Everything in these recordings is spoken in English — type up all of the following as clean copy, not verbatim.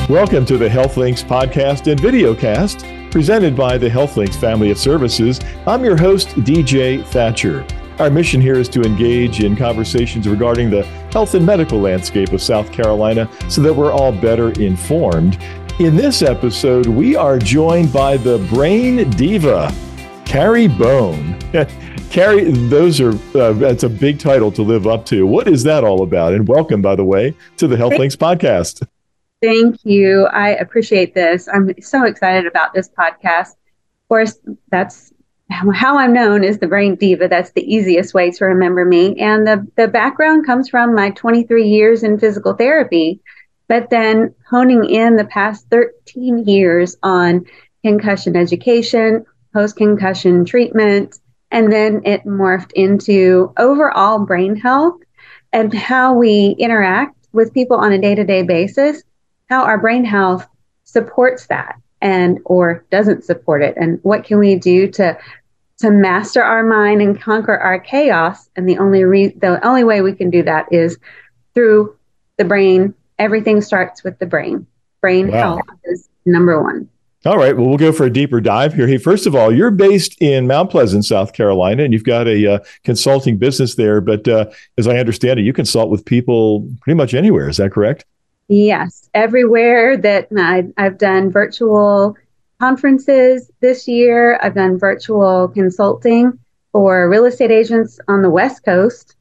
Welcome to the HealthLinks podcast and videocast presented by the HealthLinks family of services. I'm your host, DJ Thatcher. Our mission here is to engage in conversations regarding the health and medical landscape of South Carolina so that we're all better informed. In this episode, we are joined by the brain diva, Carrie Bone. Carrie, that's a big title to live up to. What is that all about? And welcome, by the way, to the HealthLinks podcast. Thank you. I appreciate this. I'm so excited about this podcast. Of course, that's how I'm known as the Brain Diva. That's the easiest way to remember me. And the background comes from my 23 years in physical therapy, but then honing in the past 13 years on concussion education, post-concussion treatment, and then it morphed into overall brain health and how we interact with people on a day-to-day basis, how our brain health supports that and or doesn't support it, and what can we do to master our mind and conquer our chaos. And the only way we can do that is through the brain. Everything starts with the brain. Brain health is number one. All right. Well, we'll go for a deeper dive here. Hey, first of all, you're based in Mount Pleasant, South Carolina, and you've got a consulting business there. But as I understand it, you consult with people pretty much anywhere. Is that correct? Yes, everywhere that I've done virtual conferences this year. I've done virtual consulting for real estate agents on the West Coast,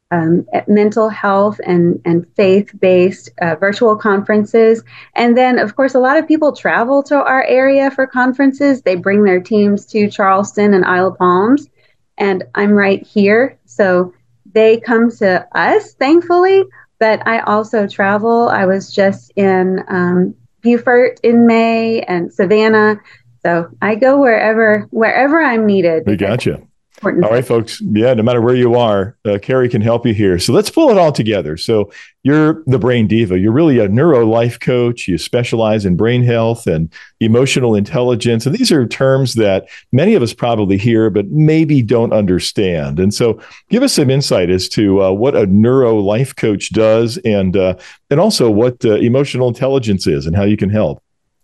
mental health and faith-based virtual conferences. And then, of course, a lot of people travel to our area for conferences. They bring their teams to Charleston and Isle of Palms, and I'm right here. So they come to us, thankfully. But I also travel. I was just in Beaufort in May and Savannah. So I go wherever I'm needed. We gotcha. All right, folks. Yeah, no matter where you are, Carrie can help you here. So let's pull it all together. So you're the Brain Diva. You're really a neuro life coach. You specialize in brain health and emotional intelligence. And these are terms that many of us probably hear, but maybe don't understand. And so give us some insight as to what a neuro life coach does and also what emotional intelligence is and how you can help.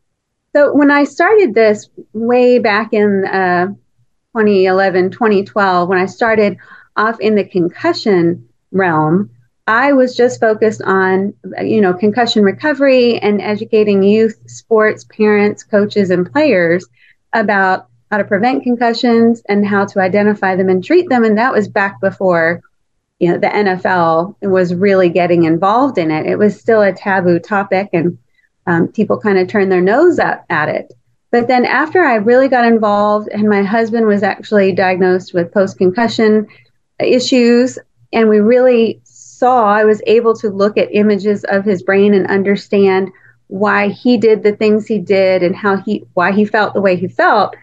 So when I started this way back in 2011, 2012, when I started off in the concussion realm, I was just focused on, concussion recovery and educating youth, sports, parents, coaches, and players about how to prevent concussions and how to identify them and treat them. And that was back before, the NFL was really getting involved in it. It was still a taboo topic, and people kind of turned their nose up at it. But then after I really got involved, and my husband was actually diagnosed with post-concussion issues, and we really I was able to look at images of his brain and understand why he did the things he did and why he felt the way he felt.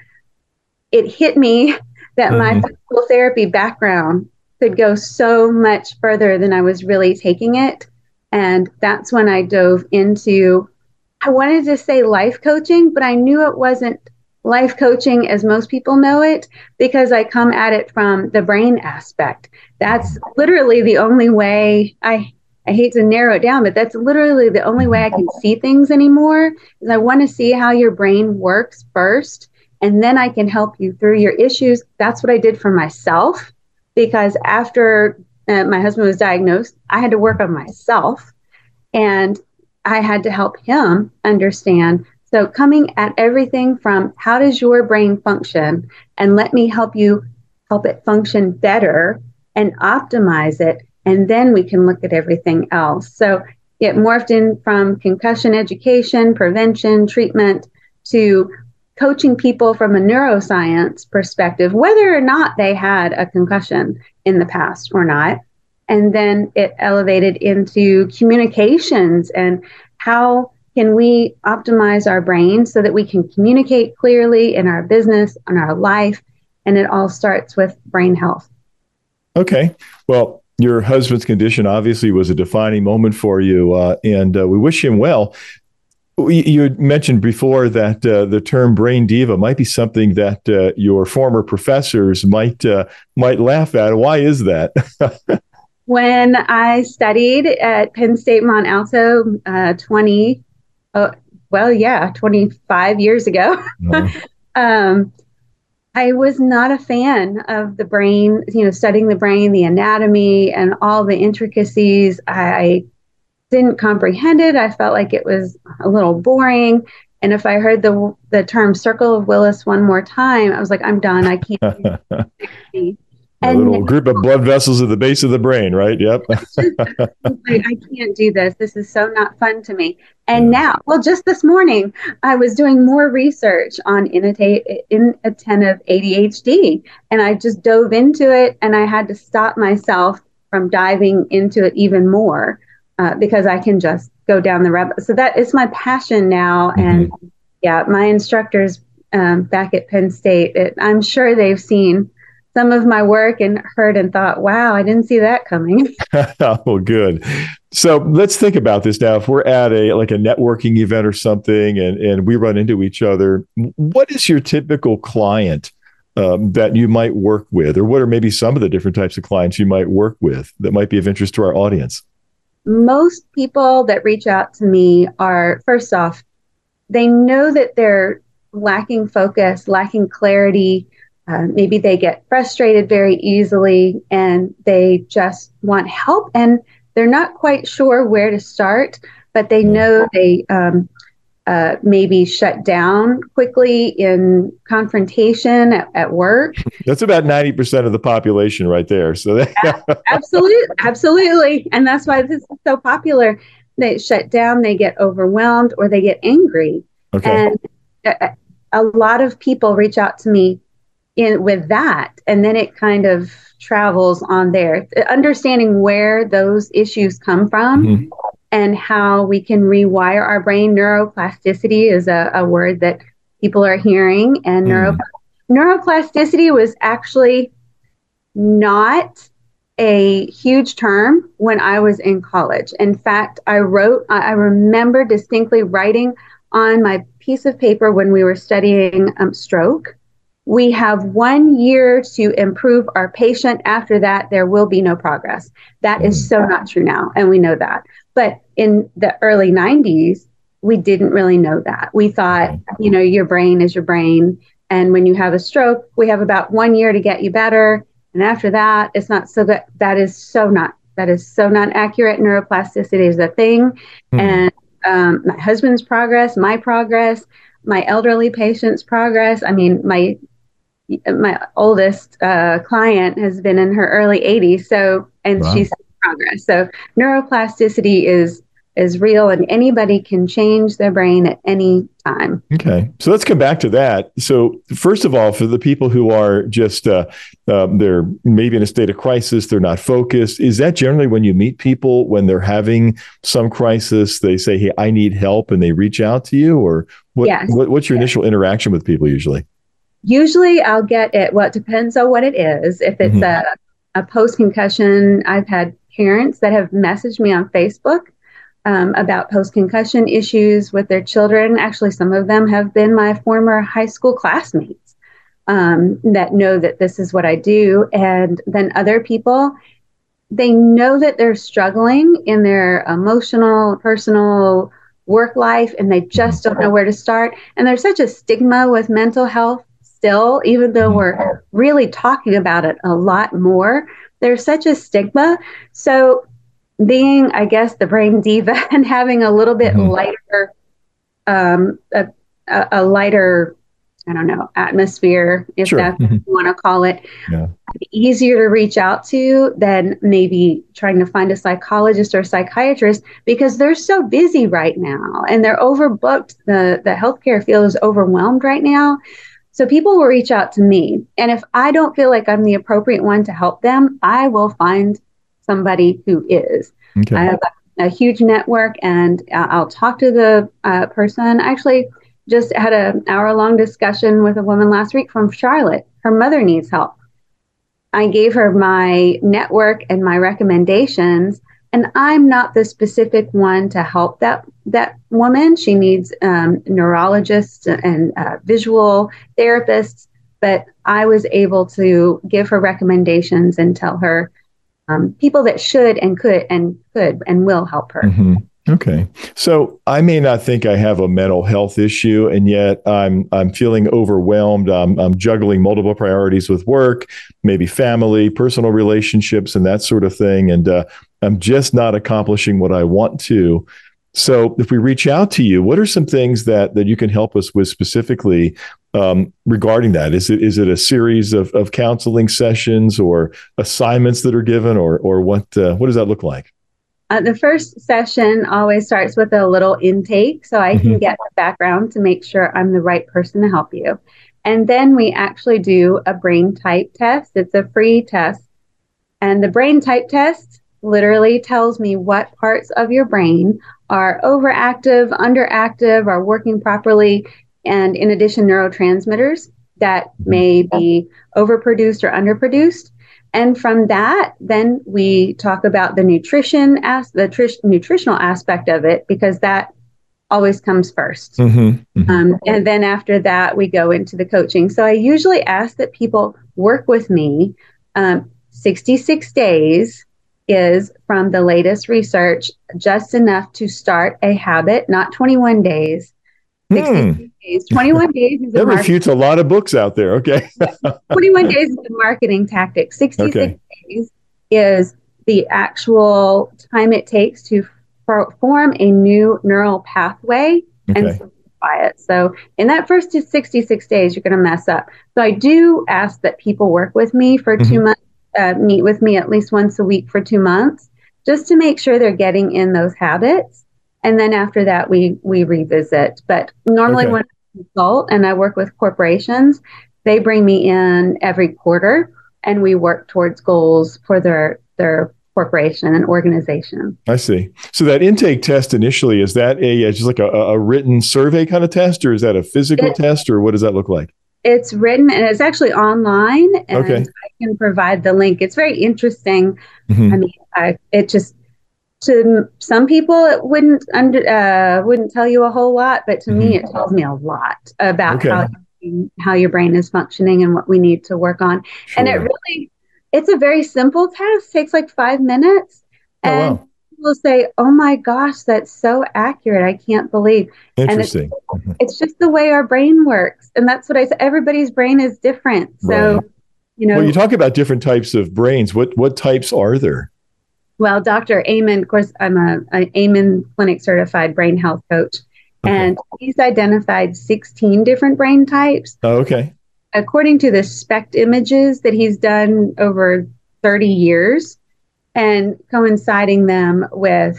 It hit me that my physical therapy background could go so much further than I was really taking it. And that's when I dove into, I wanted to say life coaching, but I knew it wasn't life coaching as most people know it, because I come at it from the brain aspect. That's literally the only way. I hate to narrow it down, but that's literally the only way I can see things anymore, is I want to see how your brain works first, and then I can help you through your issues. That's what I did for myself, because after my husband was diagnosed, I had to work on myself, and I had to help him understand. So coming at everything from how does your brain function, and let me help it function better and optimize it. And then we can look at everything else. So it morphed in from concussion education, prevention, treatment, to coaching people from a neuroscience perspective, whether or not they had a concussion in the past or not. And then it elevated into communications and how can we optimize our brain so that we can communicate clearly in our business, in our life, and it all starts with brain health. Okay. Well, your husband's condition obviously was a defining moment for you, and we wish him well. You had mentioned before that the term brain diva might be something that your former professors might laugh at. Why is that? When I studied at Penn State Mont Alto well, yeah, 25 years ago. um, I was not a fan of the brain, studying the brain, the anatomy, and all the intricacies. I didn't comprehend it. I felt like it was a little boring. And if I heard the term circle of Willis one more time, I was like, I'm done. I can't do it. A little group of blood vessels at the base of the brain, right? Yep. I can't do this. This is so not fun to me. And now, well, just this morning, I was doing more research on inattentive ADHD, and I just dove into it, and I had to stop myself from diving into it even more because I can just go down the rabbit. So that is my passion now. And yeah, my instructors back at Penn State, I'm sure they've seen some of my work and heard and thought, wow, I didn't see that coming. Oh, good. So let's think about this now. If we're at a networking event or something and we run into each other, what is your typical client that you might work with? Or what are maybe some of the different types of clients you might work with that might be of interest to our audience? Most people that reach out to me are, first off, they know that they're lacking focus, lacking clarity. Maybe they get frustrated very easily and they just want help and they're not quite sure where to start, but they know they maybe shut down quickly in confrontation at work. That's about 90% of the population right there. So absolutely. And that's why this is so popular. They shut down, they get overwhelmed, or they get angry. Okay. And a lot of people reach out to me with that, and then it kind of travels on there, understanding where those issues come from and how we can rewire our brain. Neuroplasticity is a word that people are hearing, and neuroplasticity was actually not a huge term when I was in college. In fact, I remember distinctly writing on my piece of paper when we were studying stroke, we have 1 year to improve our patient. After that, there will be no progress. That is so not true now, and we know that. But in the early 90s, we didn't really know that. We thought, your brain is your brain. And when you have a stroke, we have about 1 year to get you better. And after that, it's not so good. That is so not accurate. Neuroplasticity is a thing. And my husband's progress, my progress, my elderly patient's progress. I mean, my oldest client has been in her early 80s, she's in progress. So neuroplasticity is real, and anybody can change their brain at any time. Okay, so let's come back to that. So first of all, for the people who are just they're maybe in a state of crisis, they're not focused. Is that generally when you meet people when they're having some crisis, they say, "Hey, I need help," and they reach out to you, or what? Yes. What's your initial interaction with people usually? Usually I'll get it. Well, it depends on what it is. If it's a post-concussion, I've had parents that have messaged me on Facebook about post-concussion issues with their children. Actually, some of them have been my former high school classmates that know that this is what I do. And then other people, they know that they're struggling in their emotional, personal work life, and they just don't know where to start. And there's such a stigma with mental health still, even though we're really talking about it a lot more, there's such a stigma. So being, I guess, the brain diva and having a little bit lighter, a lighter, I don't know, atmosphere, if that's what you want to call it, easier to reach out to than maybe trying to find a psychologist or psychiatrist, because they're so busy right now and they're overbooked. The healthcare field is overwhelmed right now. So people will reach out to me. And if I don't feel like I'm the appropriate one to help them, I will find somebody who is. Okay. I have a huge network, and I'll talk to the person. I actually just had an hour-long discussion with a woman last week from Charlotte. Her mother needs help. I gave her my network and my recommendations, and I'm not the specific one to help that woman. She needs neurologists and visual therapists, but I was able to give her recommendations and tell her people that should and could and will help her. Okay. So I may not think I have a mental health issue, and yet I'm feeling overwhelmed. I'm juggling multiple priorities with work, maybe family, personal relationships, and that sort of thing. And I'm just not accomplishing what I want to. So if we reach out to you, what are some things that you can help us with specifically regarding that? Is it a series of counseling sessions or assignments that are given, or what does that look like? The first session always starts with a little intake so I can get the background to make sure I'm the right person to help you. And then we actually do a brain type test. It's a free test. And the brain type test literally tells me what parts of your brain are overactive, underactive, are working properly. And in addition, neurotransmitters that may be overproduced or underproduced. And from that, then we talk about the nutritional aspect of it, because that always comes first. And then after that, we go into the coaching. So I usually ask that people work with me. 66 days is, from the latest research, just enough to start a habit, not 21 days. 66 days. 21 days is that refutes a lot of books out there. Okay. 21 days is the marketing tactic. 66 days is the actual time it takes to form a new neural pathway and simplify it. So in that first 66 days, you're going to mess up. So I do ask that people work with me for 2 months, meet with me at least once a week for 2 months, just to make sure they're getting in those habits. And then after that, we revisit. But normally when I consult and I work with corporations, they bring me in every quarter and we work towards goals for their corporation and organization. I see. So that intake test initially, is that just like a written survey kind of test, or is that a physical test, or what does that look like? It's written and it's actually online, and I can provide the link. It's very interesting. I mean, it just, to some people, it wouldn't tell you a whole lot, but to me, it tells me a lot about how your brain is functioning and what we need to work on. And it's a very simple test. Takes like 5 minutes, and people say, "Oh my gosh, that's so accurate! I can't believe." Interesting. And it's just the way our brain works, and that's what I said. Everybody's brain is different, so Well, you talk about different types of brains. What types are there? Well, Dr. Amen, of course, I'm an Amen Clinic certified brain health coach, and he's identified 16 different brain types. Oh, okay. According to the SPECT images that he's done over 30 years, and coinciding them with,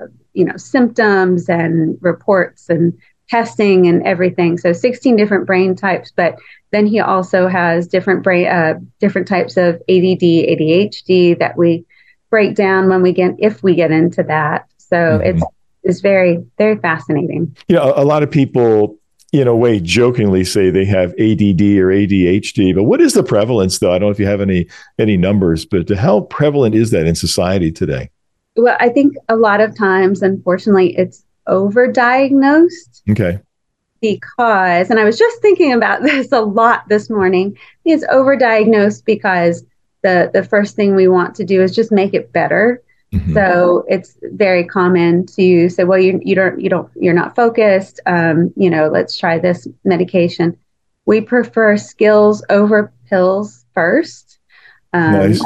symptoms and reports and testing and everything. So 16 different brain types, but then he also has different types of ADD, ADHD that we break down if we get into that. So it's very, very fascinating. A lot of people, in a way, jokingly say they have ADD or ADHD, but what is the prevalence, though? I don't know if you have any numbers, but how prevalent is that in society today? Well, I think a lot of times, unfortunately, it's overdiagnosed. Okay. Because, and I was just thinking about this a lot this morning, it's overdiagnosed because the first thing we want to do is just make it better. So it's very common to say, well, you're not focused. Let's try this medication. We prefer skills over pills first. Nice.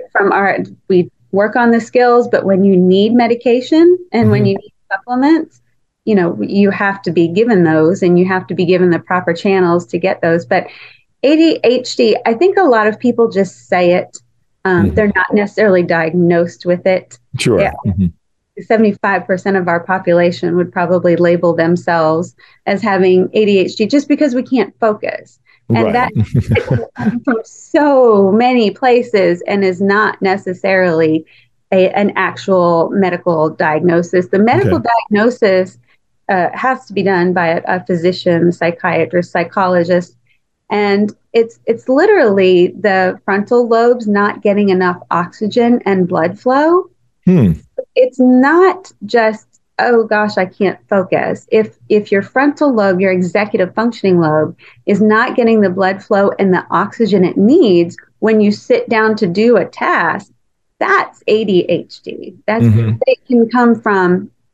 We work on the skills, but when you need medication and when you need supplements, you have to be given those, and you have to be given the proper channels to get those. But ADHD, I think a lot of people just say it. They're not necessarily diagnosed with it. Sure. Yeah. 75% of our population would probably label themselves as having ADHD just because we can't focus. And that comes from so many places and is not necessarily an actual medical diagnosis. The medical diagnosis has to be done by a physician, psychiatrist, psychologist. And it's literally the frontal lobes not getting enough oxygen and blood flow. It's not just, oh gosh, I can't focus. If your frontal lobe, your executive functioning lobe, is not getting the blood flow and the oxygen it needs when you sit down to do a task, that's ADHD. It can come from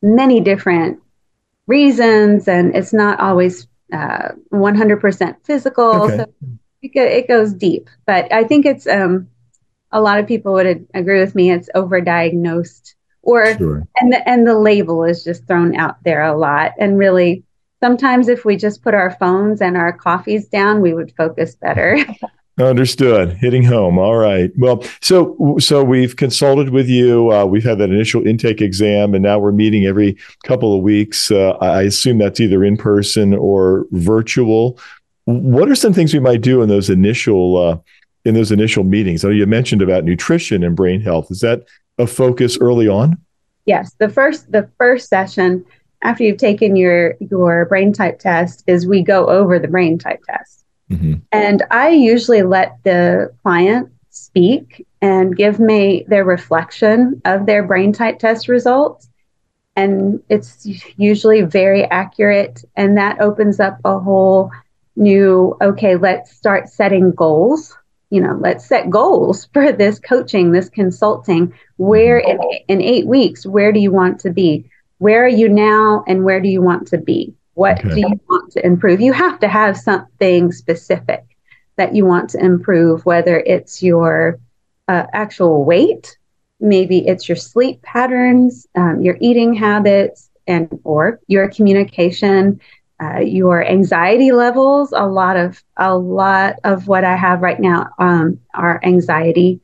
many different reasons, and it's not always 100% physical. Okay. So it goes deep. But I think it's a lot of people would agree with me. It's overdiagnosed, or Sure. and the label is just thrown out there a lot. And really, sometimes if we just put our phones and our coffees down, we would focus better. Understood. Hitting home. All right. Well, so we've consulted with you. We've had that initial intake exam, and now we're meeting every couple of weeks. I assume that's either in person or virtual. What are some things we might do in those initial meetings? I know you mentioned about nutrition and brain health. Is that a focus early on? Yes, the first session after you've taken your brain type test is we go over the brain type test. Mm-hmm. And I usually let the client speak and give me their reflection of their brain type test results. And it's usually very accurate. And that opens up a whole new, okay, let's start setting goals. Let's set goals for this coaching, this consulting. Where in 8 weeks, where do you want to be? Where are you now and where do you want to be? What do you want to improve? You have to have something specific that you want to improve, whether it's your actual weight, maybe it's your sleep patterns, your eating habits, or your communication, your anxiety levels. A lot of what I have right now are anxiety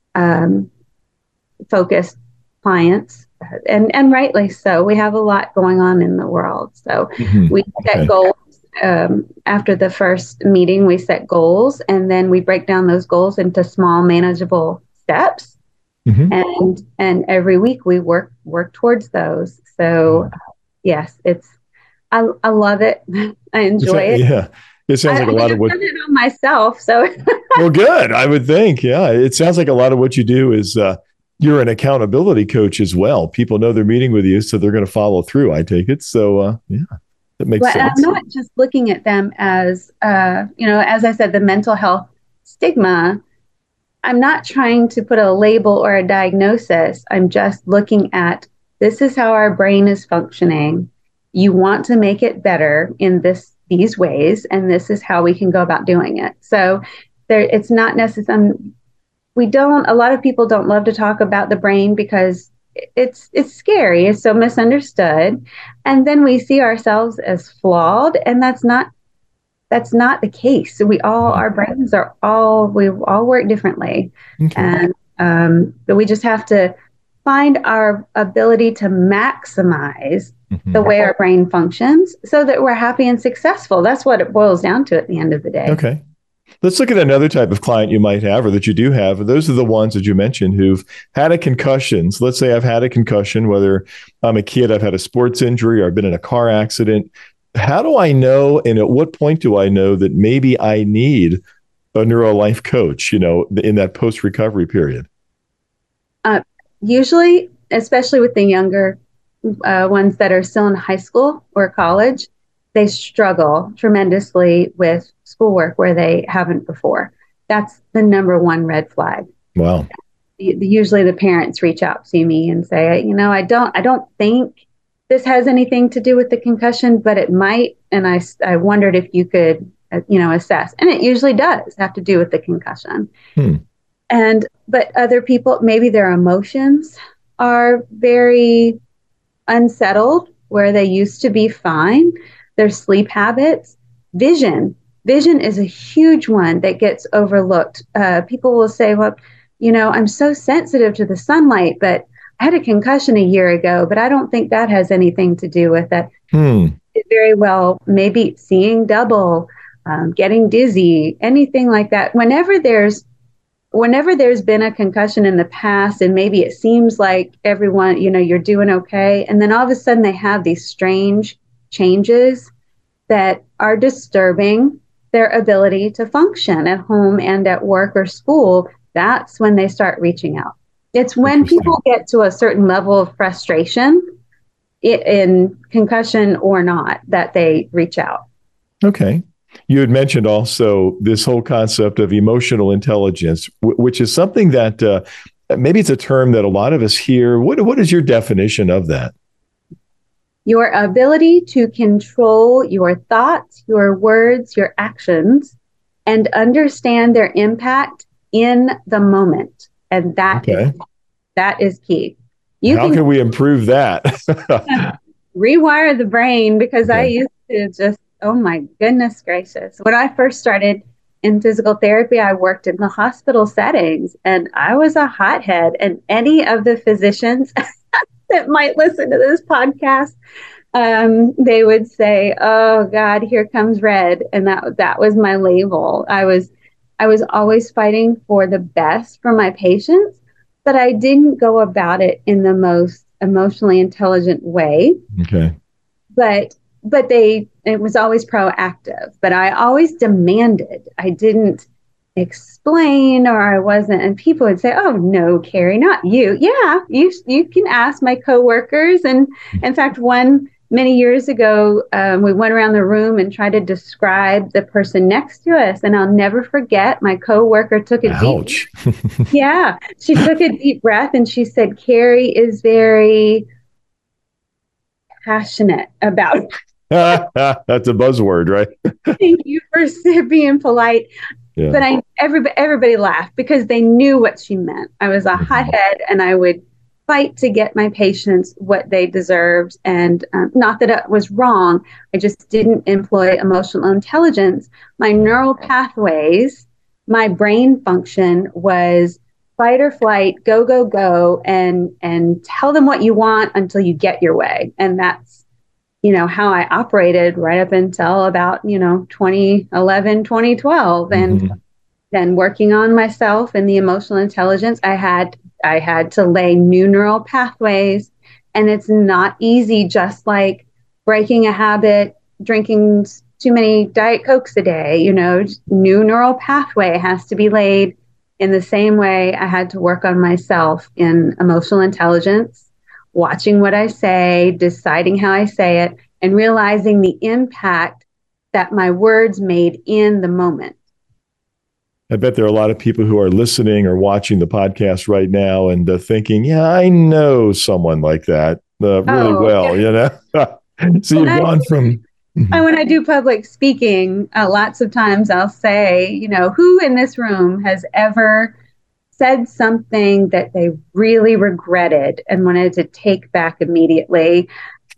focused clients. And rightly so. We have a lot going on in the world. So we set goals. After the first meeting, we set goals, and then we break down those goals into small, manageable steps. And every week we work towards those. So yes, I love it. I enjoy it. Yeah. It sounds like a lot of what I've done it on myself. So well, good. I would think. Yeah. It sounds like a lot of what you do is you're an accountability coach as well. People know they're meeting with you, so they're going to follow through, I take it. So, yeah, that makes sense. I'm not just looking at them as, as I said, the mental health stigma. I'm not trying to put a label or a diagnosis. I'm just looking at, this is how our brain is functioning. You want to make it better in these ways, and this is how we can go about doing it. So it's not necessarily, a lot of people don't love to talk about the brain because it's scary. It's so misunderstood. And then we see ourselves as flawed, and that's not the case. Our brains we all work differently. Okay. And we just have to find our ability to maximize the way our brain functions so that we're happy and successful. That's what it boils down to at the end of the day. Okay. Let's look at another type of client you might have, or that you do have. Those are the ones that you mentioned who've had a concussion. So let's say I've had a concussion, whether I'm a kid, I've had a sports injury, or I've been in a car accident. How do I know, and at what point do I know that maybe I need a NeuroLife coach, in that post-recovery period? Usually, especially with the younger ones that are still in high school or college, they struggle tremendously with schoolwork where they haven't before. That's the number one red flag. Wow. Usually the parents reach out to me and say, I don't think this has anything to do with the concussion, but it might. And I wondered if you could, assess. And it usually does have to do with the concussion. But other people, maybe their emotions are very unsettled where they used to be fine. Their sleep habits, vision is a huge one that gets overlooked. People will say, well, I'm so sensitive to the sunlight, but I had a concussion a year ago, but I don't think that has anything to do with it. It very well, maybe seeing double, getting dizzy, anything like that. Whenever there's been a concussion in the past, and maybe it seems like everyone, you're doing okay, and then all of a sudden they have these strange changes that are disturbing their ability to function at home and at work or school, that's when they start reaching out. It's when people get to a certain level of frustration, in concussion or not, that they reach out. Okay. You had mentioned also this whole concept of emotional intelligence, which is something that maybe it's a term that a lot of us hear. What is your definition of that? Your ability to control your thoughts, your words, your actions, and understand their impact in the moment. And that is key. How can we improve that? Rewire the brain, because I used to just, oh my goodness gracious. When I first started in physical therapy, I worked in the hospital settings and I was a hothead. And any of the physicians that might listen to this podcast, they would say, "Oh God, here comes Red," and that was my label. I was always fighting for the best for my patients, but I didn't go about it in the most emotionally intelligent way. Okay. But it was always proactive. But I always demanded. I didn't explain, or I wasn't, and people would say, "Oh no, Carrie, not you." Yeah, you can ask my coworkers. And in fact, many years ago, we went around the room and tried to describe the person next to us, and I'll never forget. My coworker took a Ouch. She took a deep breath and she said, "Carrie is very passionate about." That's a buzzword, right? Thank you for being polite. Yeah. But everybody laughed because they knew what she meant. I was a hothead, and I would fight to get my patients what they deserved. And not that it was wrong. I just didn't employ emotional intelligence. My neural pathways, my brain function was fight or flight, go, go, go, and tell them what you want until you get your way. And that's, how I operated right up until about, 2011, 2012. And then working on myself and the emotional intelligence, I had to lay new neural pathways. And it's not easy, just like breaking a habit, drinking too many Diet Cokes a day. New neural pathway has to be laid. In the same way, I had to work on myself in emotional intelligence, watching what I say, deciding how I say it, and realizing the impact that my words made in the moment. I bet there are a lot of people who are listening or watching the podcast right now and thinking, yeah, I know someone like that really well, So you've gone from... And when I do public speaking, lots of times I'll say, who in this room has ever said something that they really regretted and wanted to take back immediately?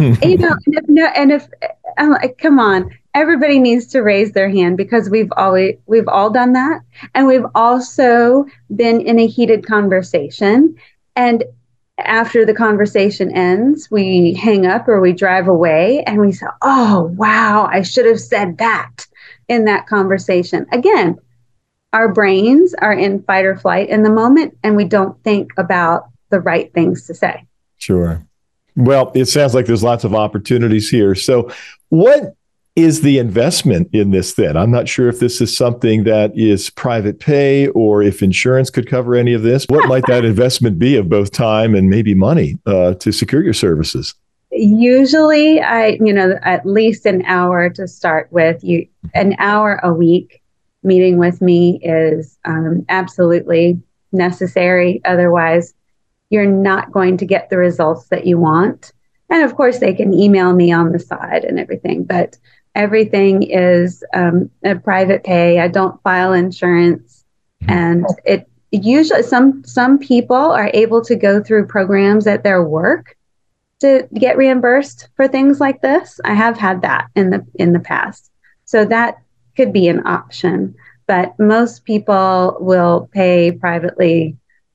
If I'm like, come on, everybody needs to raise their hand, because we've all done that. And we've also been in a heated conversation. And after the conversation ends, we hang up or we drive away and we say, "Oh, wow, I should have said that in that conversation." Again, our brains are in fight or flight in the moment, and we don't think about the right things to say. Sure. Well, it sounds like there's lots of opportunities here. So what is the investment in this then? I'm not sure if this is something that is private pay or if insurance could cover any of this. What might that investment be of both time and maybe money to secure your services? Usually, at least an hour to start with. An hour a week meeting with me is absolutely necessary. Otherwise, you're not going to get the results that you want. And of course, they can email me on the side and everything, but everything is a private pay. I don't file insurance. And it usually, some people are able to go through programs at their work to get reimbursed for things like this. I have had that in the past. So that could be an option, but most people will pay privately.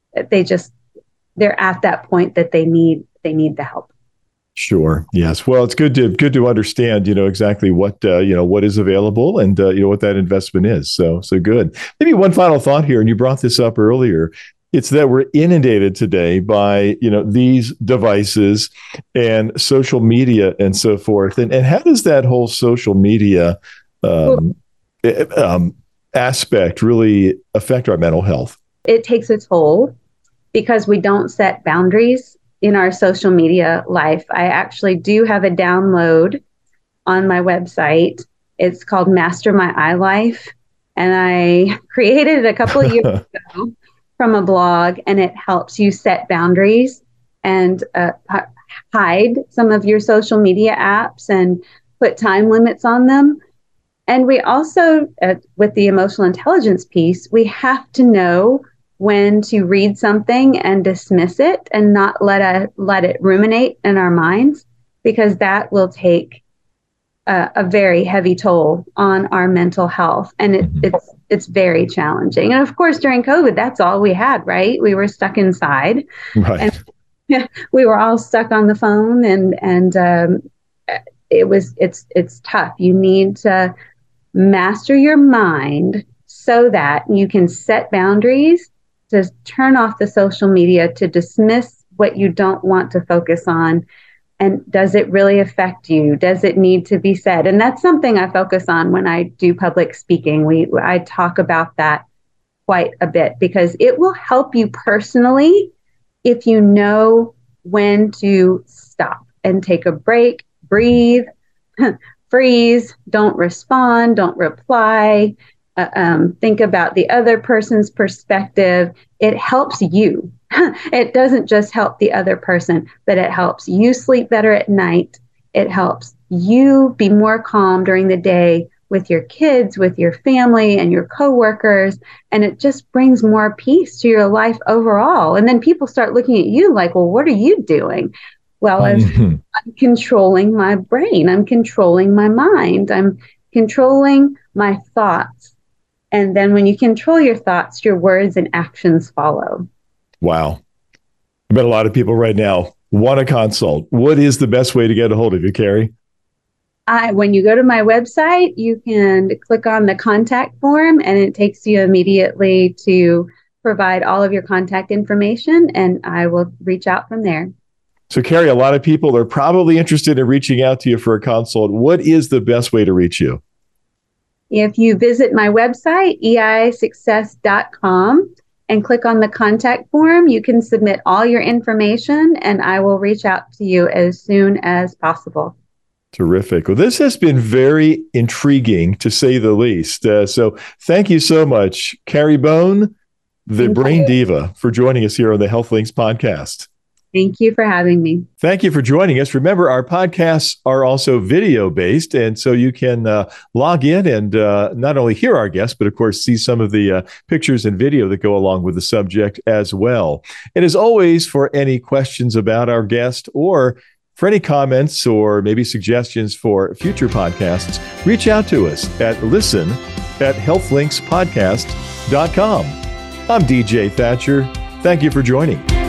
They're at that point that they need the help. Sure. Yes. Well, it's good to understand, exactly what is available and, what that investment is. So good. Maybe one final thought here, and you brought this up earlier. It's that we're inundated today by, these devices and social media and so forth. And how does that whole social media aspect really affect our mental health? It takes a toll because we don't set boundaries in our social media life. I actually do have a download on my website. It's called Master My iLife. And I created it a couple of years ago from a blog, and it helps you set boundaries and hide some of your social media apps and put time limits on them. And we also, with the emotional intelligence piece, we have to know when to read something and dismiss it and not let it ruminate in our minds, because that will take a very heavy toll on our mental health. And it's very challenging. And of course, during COVID, that's all we had, right? We were stuck inside. Right. And we were all stuck on the phone, and it's tough. You need to master your mind so that you can set boundaries, to turn off the social media, to dismiss what you don't want to focus on. And does it really affect you? Does it need to be said? And that's something I focus on when I do public speaking. I talk about that quite a bit, because it will help you personally if you know when to stop and take a break, breathe, freeze, don't respond, don't reply, think about the other person's perspective. It helps you. It doesn't just help the other person, but it helps you sleep better at night. It helps you be more calm during the day with your kids, with your family and your coworkers. And it just brings more peace to your life overall. And then people start looking at you like, well, what are you doing? Well, I'm controlling my brain. I'm controlling my mind. I'm controlling my thoughts. And then when you control your thoughts, your words and actions follow. Wow. I bet a lot of people right now want a consult. What is the best way to get a hold of you, Carrie? When you go to my website, you can click on the contact form, and it takes you immediately to provide all of your contact information, and I will reach out from there. So, Carrie, a lot of people are probably interested in reaching out to you for a consult. What is the best way to reach you? If you visit my website, eisuccess.com, and click on the contact form, you can submit all your information, and I will reach out to you as soon as possible. Terrific. Well, this has been very intriguing, to say the least. So thank you so much, Carrie Bone, the Brain Diva, for joining us here on the Health Links podcast. Thank you for having me. Thank you for joining us. Remember, our podcasts are also video-based, and so you can log in and not only hear our guests, but of course, see some of the pictures and video that go along with the subject as well. And as always, for any questions about our guest, or for any comments or maybe suggestions for future podcasts, reach out to us at listen@healthlinkspodcast.com. I'm DJ Thatcher. Thank you for joining.